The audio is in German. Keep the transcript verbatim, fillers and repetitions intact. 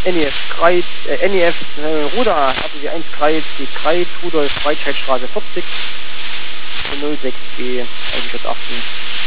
N E F Kreuz, äh, N E F äh, Ruder, R T W eins Kreuz, G Kreuz, Rudolf, Breitscheidstraße vierzig, null sechs B, Eigenschaft achtzehn.